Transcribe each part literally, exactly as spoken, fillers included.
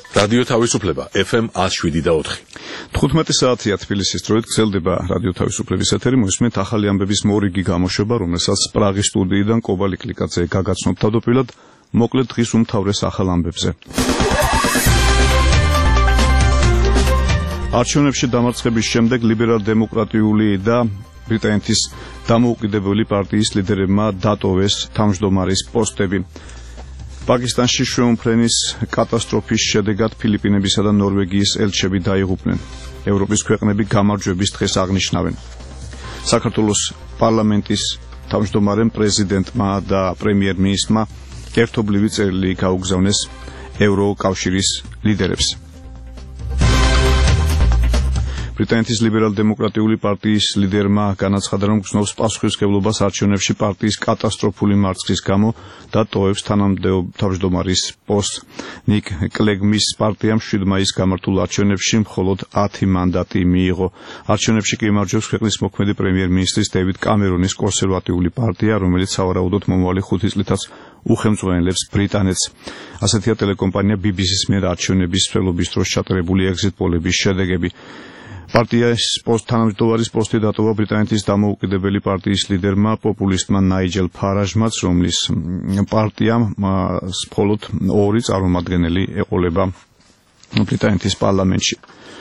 რადიო თავისუფლება ეფ ემ one oh seven და four. თხუთმეტი საათია თბილისის დროით გრძელდება რადიო თავისუფლების ეთერი. მოისმენთ ახალი ამბების მორიგი გამოშვება, რომელსაც პრაღის სტუდიიდან კობალი კლიკაძე გაგაცნობ თავდაპირველად. მოკლედ დღის უმთავრეს ახალ ამბებზე. არჩევნებში დამარცხების შემდეგ ლიბერალ-დემოკრატიული და ბრიტანეთის დამოუკიდებელი პარტიის ლიდერებმა დატოვეს თავმჯდომარის პოსტები. პაკისტანში შვეულმფრენის კატასტროფის შედეგად ფილიპინებისა და ნორვეგიის ელჩები დაიღუპნენ. ევროპის ქვეყნები გამარჯვების დღეს აღნიშნავენ. საქართველოს პარლამენტის თავმჯდომარემ პრეზიდენტმა და პრემიერ-მინისტრმა ერთობლივი წერილი გაუგზავნეს ევროკავშირის ლიდერებს. ბრიტანეთის ლიბერალ-დემოკრატიული პარტიის ლიდერმა განაცხადა, რომ გრძნობს პასუხისმგებლობას არჩევნებში პარტიის კატასტროფული მარცხის გამო და ტოვებს თავმჯდომარის პოსტს. ნიკ კლეგმის პარტიამ შვიდ მაისს გამართულ არჩევნებში მხოლოდ ათი მანდატი მიიღო. არჩევნებში კი იმარჯვებს ქვეყნის მოქმედი პრემიერ-მინისტრის დევიდ კამერონის კონსერვატიული პარტია, რომელიც სავარაუდოდ მომავალი ხუთი წლითაც უხელმძღვანელებს ბრიტანეთს. ასეთია ტელეკომპანია ბი ბი სის მიერ არჩევნების მსვლელობის დროს ჩატარებული ეგზიტ პოლების შედეგები. პარტიის თანამჯდომარის პოსტი დატოვა ბრიტანეთის დამოუკიდებელი პარტიის ლიდერმა პოპულისტმა ნაიჯელ ფარაჟმაც, რომლის პარტიამ მხოლოდ ორი წარმომადგენელი ეყოლება ბრიტანეთის პარლამენტში.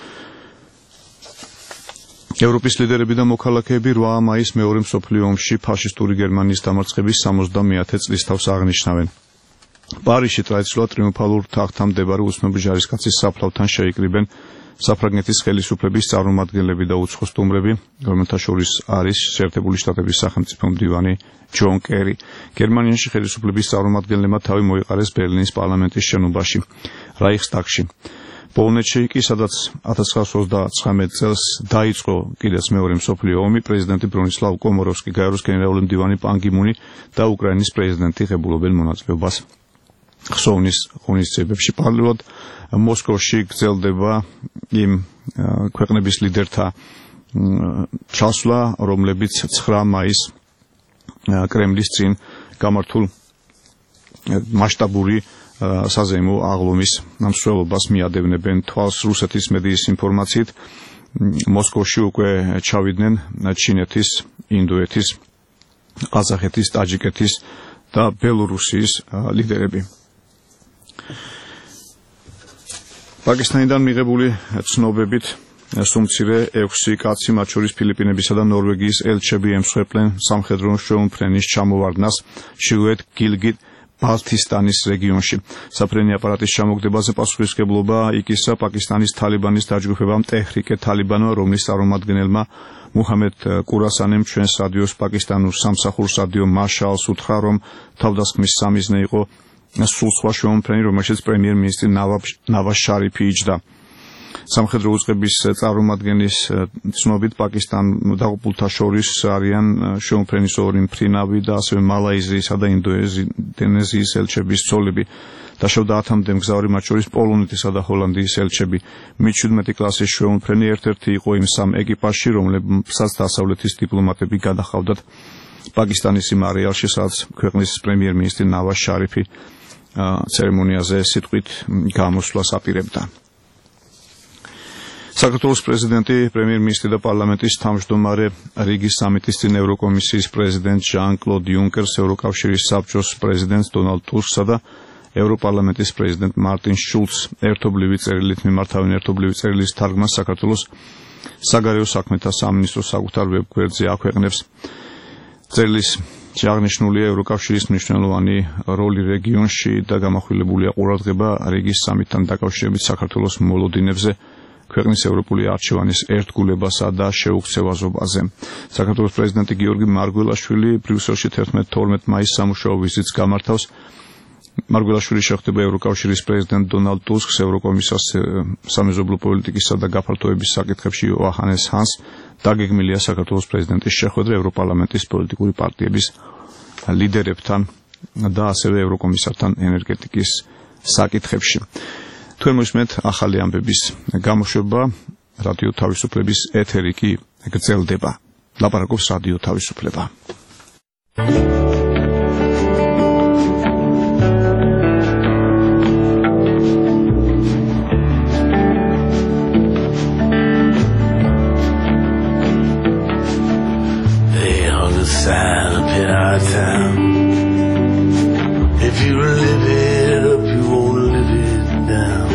ევროპის ლიდერები და მოქალაქეები რვა მაისს მეორე მსოფლიო ომში ფაშისტური გერმანიის დამარცხების სამოცდამეათე წლისთავს აღნიშნავენ. პარიზში ტრადიციულად ტრიუმფალურ თაღთან მდებარე უცნობი ჯარისკაცის საფლავთან შეიკრიბენ საფრანგეთის ხელისუფლების წარმომადგენლები და უცხო სტუმრები, რომელთა შორის არის შეერთებული შტატების სახელმწიფო მდივანი ჯონ კერი. გერმანიაში ხელისუფლების წარმომადგენლებმა თავი მოიყარეს ბერლინის პარლამენტის შენობაში, რაიხსტაგში. პოლონეთში კი, სადაც ათას ცხრაასი ოცდათხმეტ წელს დაიწყო კიდეც მეორე მსოფლიო ომი, პრეზიდენტი ბრონისლავ კომოროვსკი, გაეროს გენერალური მდივანი პან გი მუნი და უკრაინის პრეზიდენტი ღებულობენ მონაწილეობას ხსოვნის ღონისძიებებში. პარალელურად მოსკოვში გრძელდება იმ ქვეყნების ლიდერთა ჩასვლა, რომლებიც ცხრა მაისს კრემლის წინ გამართულ მასშტაბური საზეიმო აღლუმის მსვლელობას მიადევნებენ. თვალს რუსეთის მედიის ინფორმაციით მოსკოვში უკვე ჩავიდნენ ჩინეთის, ინდოეთის, ყაზახეთის, ტაჯიკეთის და ბელორუსიის ლიდერები. პაკისტანიდან მიღებული ცნობებით სუმცირე ექვსი კაცი, მათ შორის ფილიპინებისა და ნორვეგიის ელჩები ემსხვერპლენ სამხედრო შვეულმფრენის ჩამოვარდნას ჩრდილოეთ გილგიტ ბალტისტანის რეგიონში. საფრენი აპარატის ჩამოგდებაზე პასუხისმგებლობა იკისრა პაკისტანის თალიბანის დაჯგუფებამ ტეჰრიკე თალიბანმა, რომლის წარმომადგენელმა მუჰამედ კურასანემ ჩვენს რადიოს პაკისტანურ სამსახურს რადიო მაშალს უთხრა, რომ თავდასხმის სამიზნე იყო სულ სხვა შვეულმფრენი, რომელშიც პრემიერ-მინისტრი ნავაზ შარიფი იჯდა. სამხედრო უწყების წარმომადგენლის ცნობით პაკისტან დაღუპულთა შორის არიან შვეულმფრენის ორი მფრინავი და ასევე მალაიზიისა და ინდონეზიის ელჩების ცოლები. დაშავდა ათამდე მგზავრი, მათ შორის პოლონეთისა და ჰოლანდიის ელჩები. მეჩვიდმეტი კლასის შვეულმფრენი ერთ-ერთი იყო იმ სამ ეკიპაჟში, რომლებსაც დასავლეთის დიპლომატები გადაჰყავდათ პაკისტანის იმ არეალში, სადაც ქვეყნის პრემიერ-მინისტრი ნავაზ შარიფი ცერემონიაზე სიტყვით გამოსვლას აპირებდა. საქართველოს პრეზიდენტი, პრემიერ-მინისტრი და პარლამენტის თავმჯდომარე, რიგის სამიტის წინ ევროკომისიის პრეზიდენტ ჟან-კლოდ იუნკერს, ევროკავშირის საბჭოს პრეზიდენტს დონალდ ტუსკსა და ევროპარლამენტის პრეზიდენტ მარტინ შულცს ერთობლივი წერილით მიმართავენ. ერთობლივი წერილის თარგმანს საქართველოს საგარეო საქმეთა სამინისტრო საკუთარ ვებგვერდზე აქვეყნებს. წერილის აღნიშნულია ევროკავშირის მნიშვნელოვანი როლი რეგიონში და გამახვილებულია ყურადღება რიგის სამიტთან დაკავშირებით საქართველოს მოლოდინებზე, ქვეყნის ევროპული არჩევანის ერთგულებასა და შეუქცევაზობაზე. საქართველოს პრეზიდენტი გიორგი მარგველაშვილი ბრიუსელში თერთმეტ-თორმეტ მაისს სამუშაო ვიზიტს გამართავს. მარგველაშვილი შეხვდება ევროკავშირის პრეზიდენტ დონალდ ტუსკს, ევროკომისარს სამეზობლო პოლიტიკისა და გაფართოების საკითხებში იოჰანეს ჰანს. დაგეგმილია საქართველოს პრეზიდენტის შეხვედრა ევროპარლამენტის პოლიტიკური პარტიების ლიდერებთან და ასევე ევროკომისართან ენერგეტიკის საკითხებში. თქვენ მოისმენთ ახალი ამბების გამოშვება, რადიო თავისუფლების ეთერი კი გრძელდება. ლაპარაკობს რადიო თავისუფლება. sign up in our town. If you live it up, you won't live it down.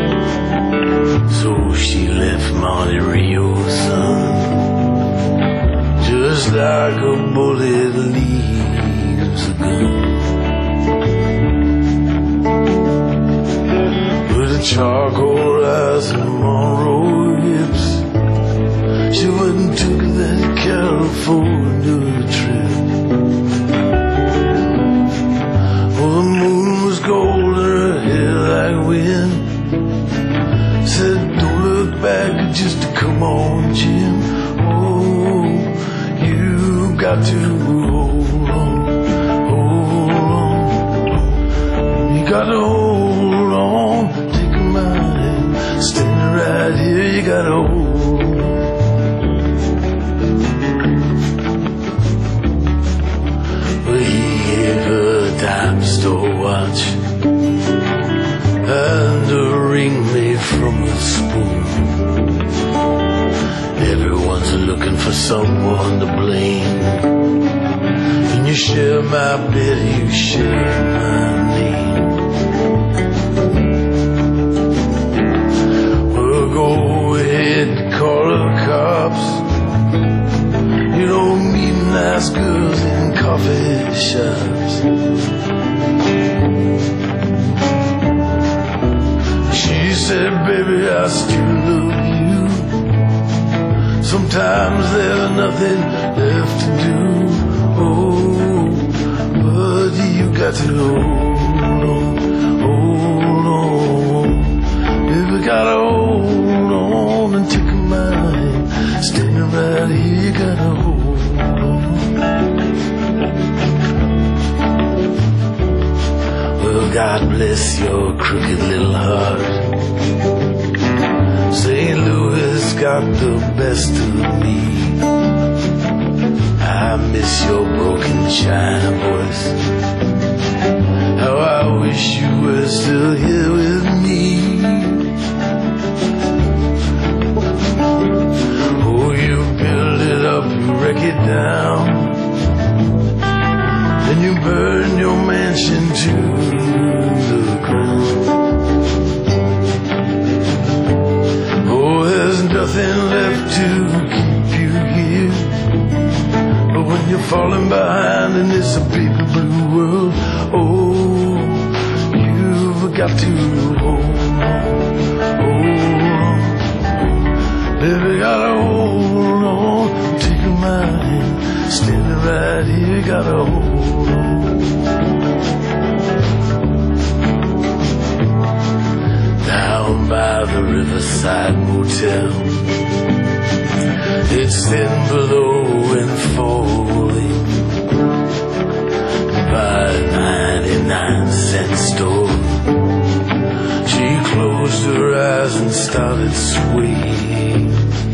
So she left Monte Rio, son, just like a bullet leaves a gun. With a charcoal eyes and Monroe hips, she went and took that California trip. Oh, the moon was gold and her hair like wind. Said, don't look back, just come on, Jim. Oh, you got to hold on, hold on. You got to hold on, take my hand, standing right here, you got to hold on. Dime store watch and a ring made from a spoon. Everyone's looking for someone to blame. And you share my bed, you share my name. Well, go ahead, call the cops. You don't meet nice girls in coffee shops. She said, baby, I still love you. Sometimes there's nothing left to do. Oh, but you got to hold on, hold on. Baby, gotta hold on and take my hand. Standing right here, you gotta hold on. Well, God bless your crooked little heart. Saint Louis got the best of me. I miss your broken China voice. How I wish you were still here with me. Oh, you build it up, you wreck it down. Then you burn your mansion to the ground. Oh, there's nothing left to keep you here. But when you're falling behind in this baby blue world, oh, you've got to hold on, hold on. Baby, gotta hold on, take my hand, standing right here, gotta hold on. Down by the Riverside Motel, it's thin below and falling. By a ninety-nine cent store, she closed her eyes and started swaying.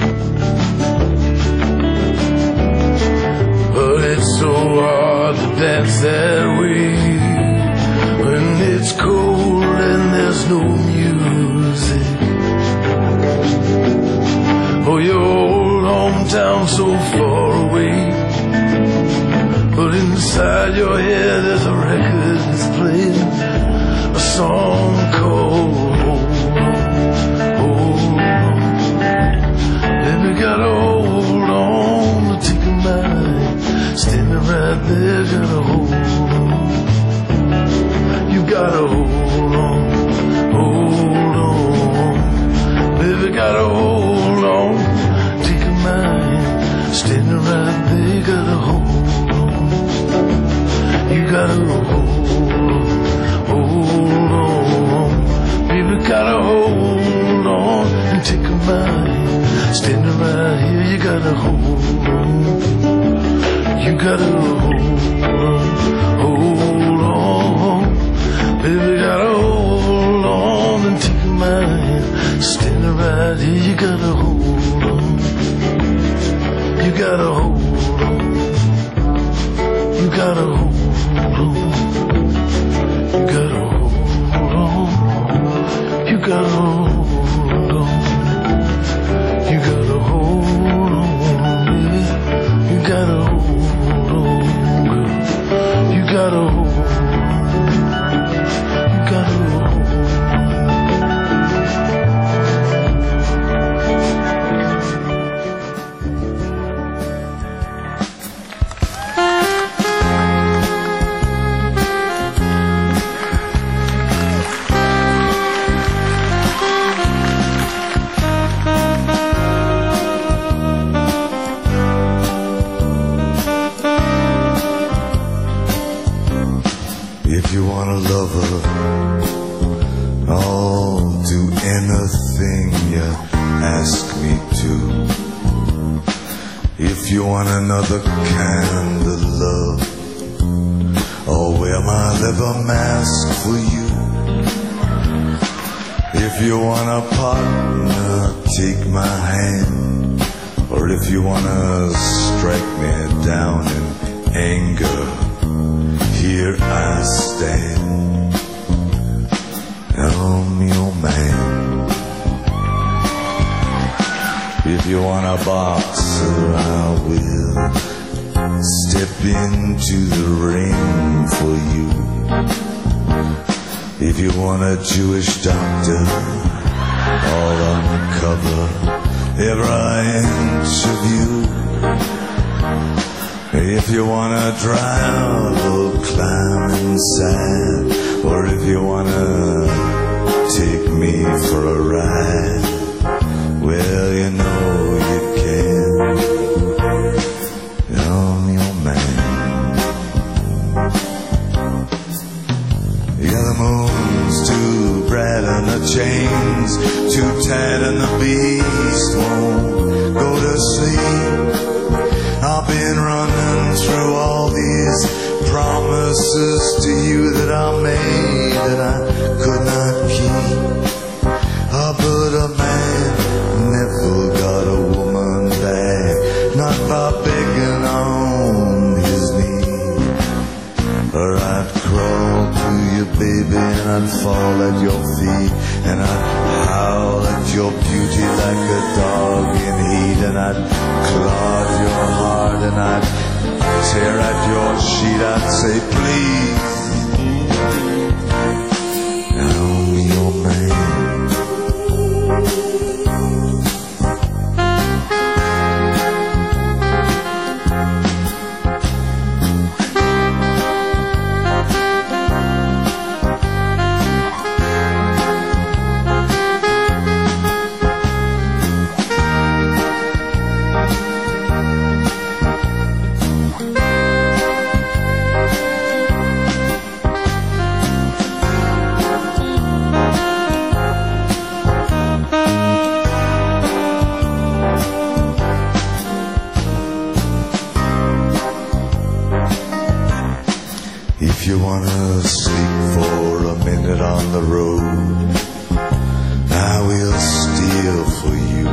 But it's so hard to dance that way when it's cold and there's no music. Oh, your old hometown so far away, but inside your head there's a record that's playing a song called Hold On, Hold On. Baby, gotta hold on to take a mind, standing right there, gotta hold on. You gotta hold on, hold on. Baby, gotta hold on, take a mind, standing right there, gotta hold on. You gotta hold on, hold on. Baby, gotta hold on and take a mind, standing right here, you gotta hold on. You gotta hold on, hold on. Baby, gotta hold on and take my hand, standing right here, you gotta hold on. You gotta hold on. You gotta hold on. You gotta hold on. You gotta hold on. You gotta hold on, baby. You gotta hold on. gotta hold, gotta hold. If you want a lover, I'll do anything you ask me to. If you want another kind of love, I'll wear my leather mask for you. If you want a partner, take my hand. Or if you want to strike me down in anger, here I stand. I'm your man. If you want a boxer, I will step into the ring for you. If you want a Jewish doctor, I'll uncover every inch of you. If you wanna drown or climb inside, or if you wanna take me for a ride, well, you know you can. I'm your man. Yeah, the moon's too bright and the chains too tight and the beast won't go to sleep. I've been running through all these promises to you that I made that I could not keep. Oh, but a man never got a woman back, not by begging on his knee. Or I'd crawl to you, baby, and I'd fall at your feet, and I'd howl at your beauty like a dog in heat, and I'd claw at your heart, and I'd tear at your sheet. I'd say, please, I'm your man. If you wanna sleep for a minute on the road, I will steal for you.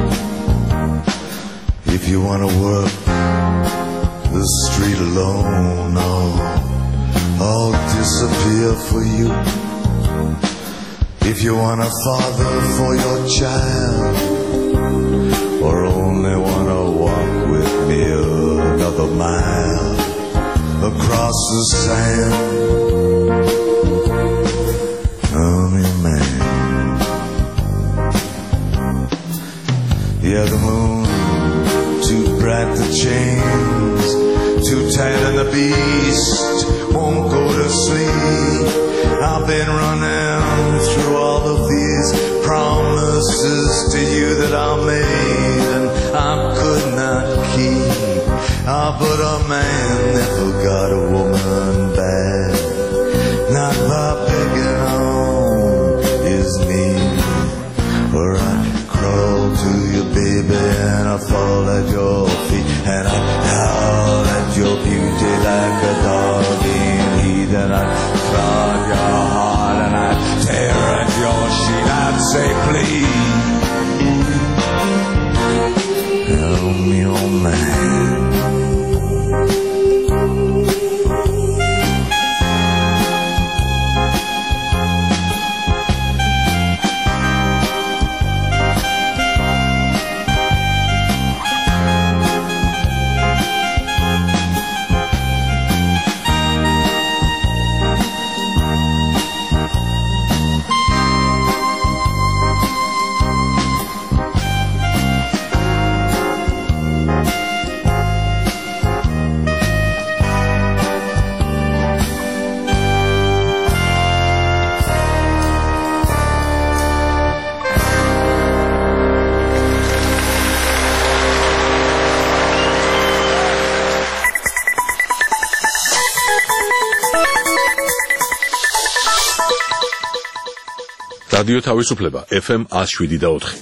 If you wanna work the street alone, I'll, I'll disappear for you. If you want a father for your child, or only wanna walk with me another mile across the sand, I'm your man. Yeah, the moon too bright, the chains too tight, and the beast won't go to sleep. I've been running through all of these promises to you that I made and I could not keep. Ah, but a man never got a woman back, not by begging on his knees. Or I'd crawl to you, baby, and I'd fall at your feet, and I'd howl at your beauty like a dog in heat, and I'd claw at your heart, and I'd tear at your sheet. I'd say, please, help me, oh man. რადიო თავისუფლება ეფ ემ one oh seven და four.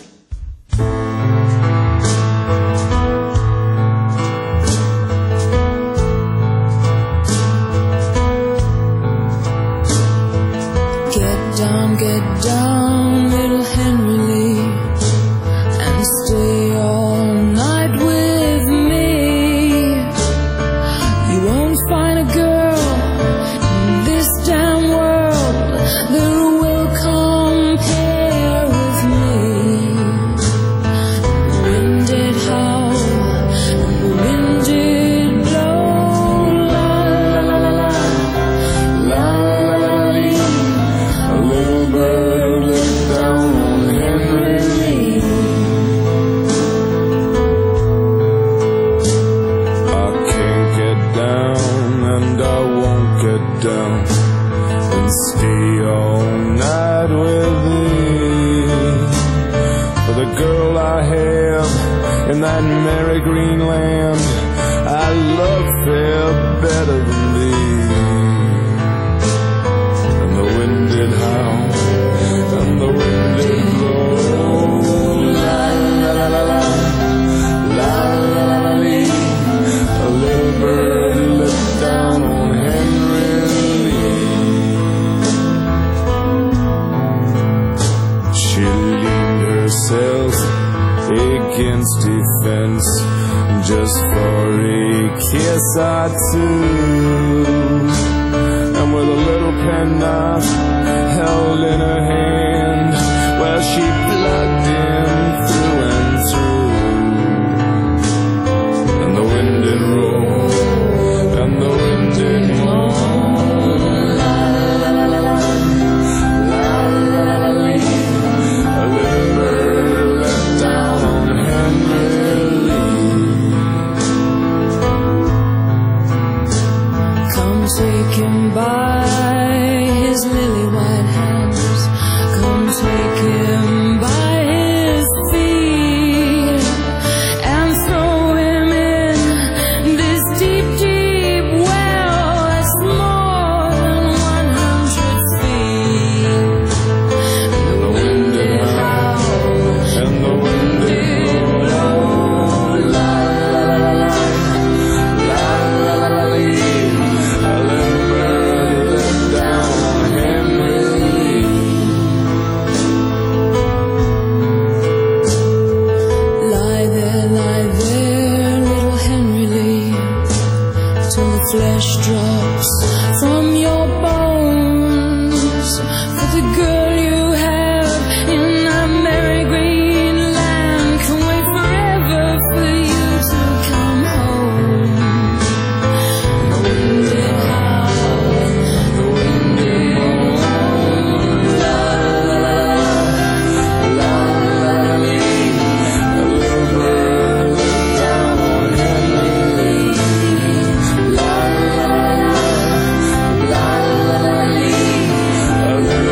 Get down, get down, little Henry Lee, and stay all night with me. You won't find a girl in this damn world that will compare with me. The wind did howl, and the wind did blow, la la la la la, la la la la. A little bird looked down on Henry Lee. I can't get down and I won't get down and stay all night with thee. For the girl I have in that merry green land, I love fair better than thee. And the wind did howl, and the wind did blow, la la la la la, la la la la lee. A little bird looked down on Henry Lee. She leaned herself against a fence just for a kiss or two, and with a little penknife held in her hand, well, she plugged him through and through. And the wind did roll, and the wind did moan, la la la la la, la la la la la. A little bird looked down on Henry Lee. Come take him by his lily white hands, come take him by his feet, and throw him in this deep, deep well that's more than one hundred feet. And the wind did howl, and the wind did blow, la la la la la, la la la la. A little bird looked down on Henry Lee. Lie there, lie there, little Henry Lee, till the flesh drops from your bones. For the girl you have in that merry green land can wait forever for you to come home. The wind did howl, the wind did moan, la la la la, la la la la. A little bird looked down on Henry Lee, la la la la, la la la la. A little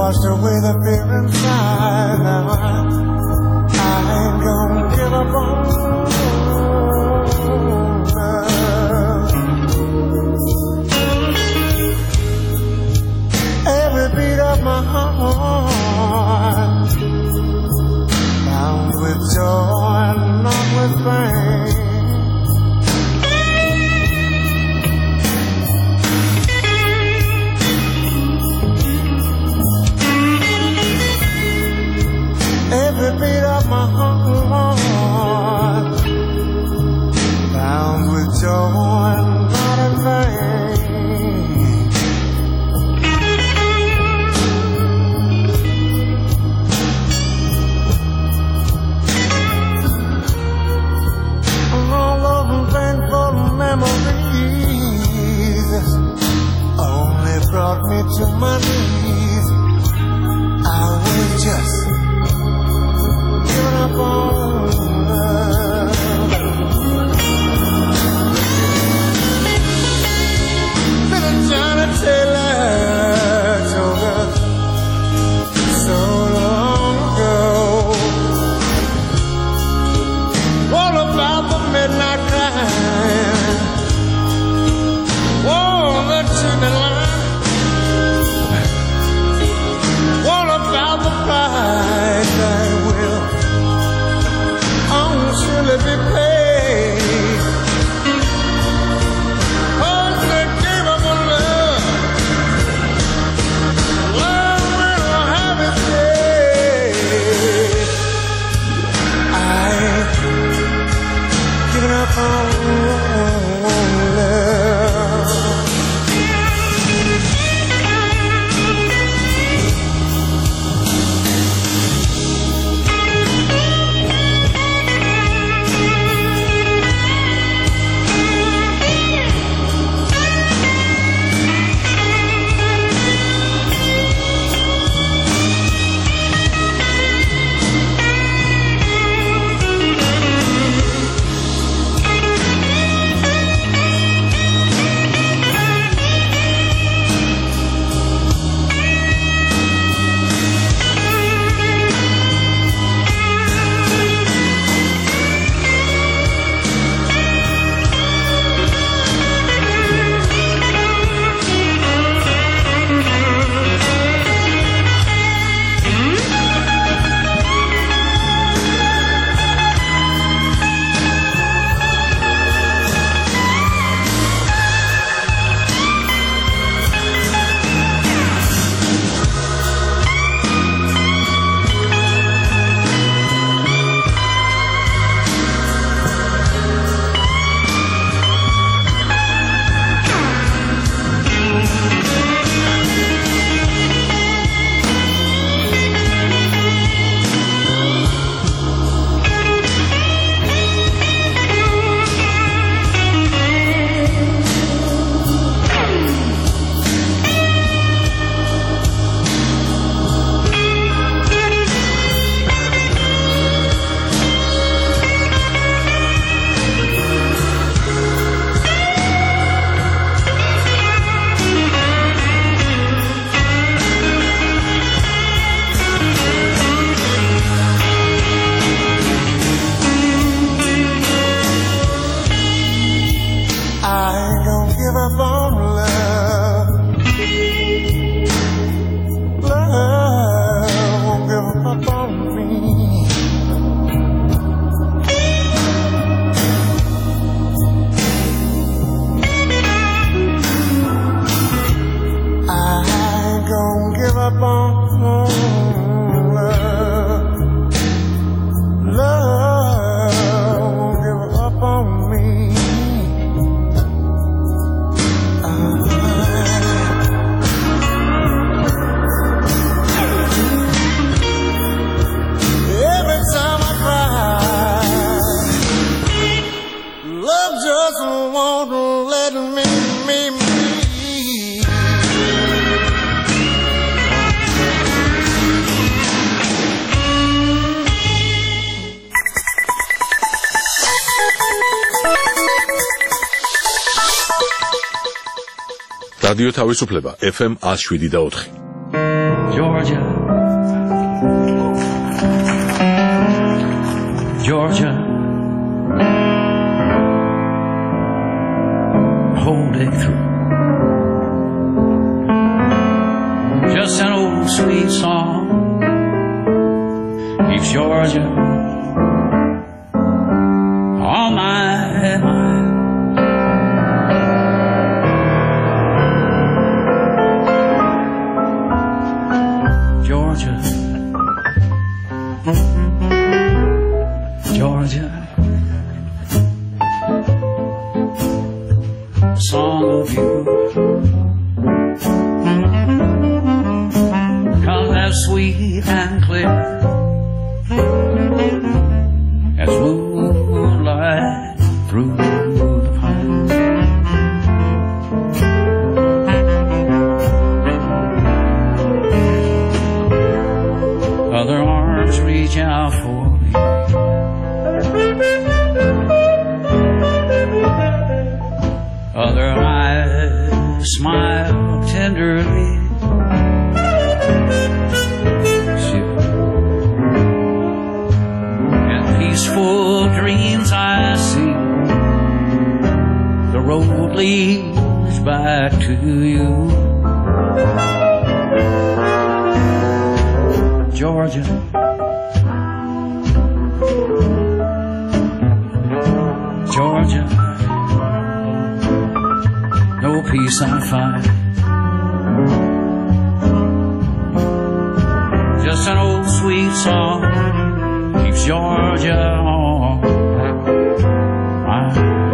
washed away the fear inside. Now I, I ain't gonna give up on love. Every beat of my heart bound with joy and not with pain. Every beat of my heart bound with joy and not in vain. All those painful memories only brought me to my knees. I was just giving up on love. Little Johnny Taylor told us so long ago all about the midnight crying, oh, the chicken line, all about the pride that will surely be paid. Oh, they gave up on love. Love will have its day. I ain't giving up on love. რადიო თავისუფლება ეფ ემ one oh seven point four. Georgia, Georgia, hold it through. Just an old sweet song keeps Georgia on my mind. Georgia, Georgia, a song of you comes as sweet and clear as moonlight through the pine. Other arms reach out for me, other eyes smile tenderly. And peaceful dreams I see, the road leads back to you. Georgia, Georgia, no peace I find, just an old sweet song keeps Georgia on my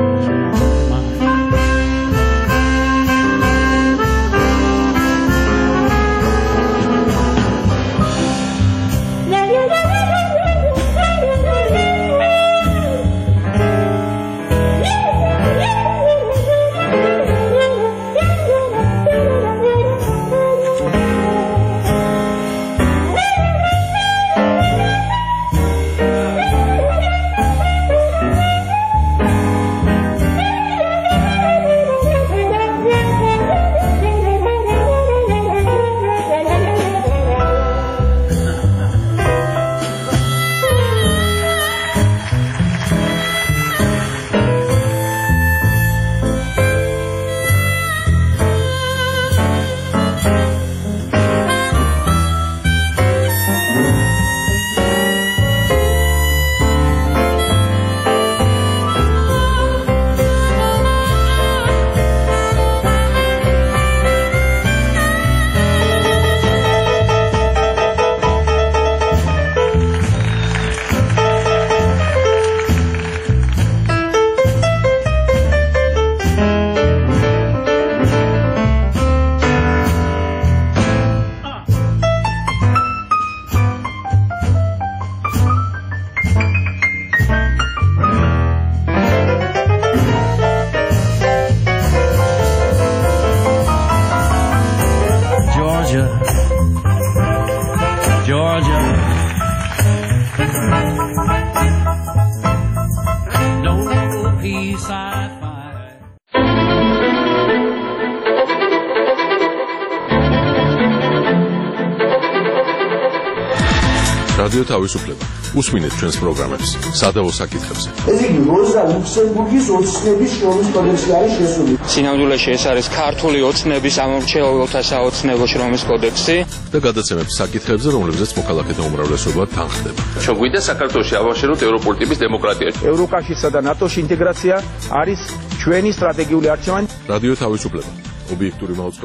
Georgia, no peace I find. რადიო თავისუფლება. უსმინეთ ჩვენს პროგრამებს სადავო საკითხებზე. ეს იგი როზა ლუქსემბურგის ოცნების შრომის კოდექსი არის შესული. სინამდვილეში ეს არის ქართული ოცნების ამომრჩეველთა საოცნებო შრომის კოდექსი და გადაცემებს საკითხებზე, რომლებზეც მოქალაქეთა უმრავლესობა თანხდება. ჩვენ გვინდა საქართველოში ავაშენოთ ევროპული ტიპის დემოკრატია. ევროკავშირსა და ნატოში ინტეგრაცია არის ჩვენი სტრატეგიული არჩევანი. რადიო თავისუფლება. ობიექტური მაუწყებლობა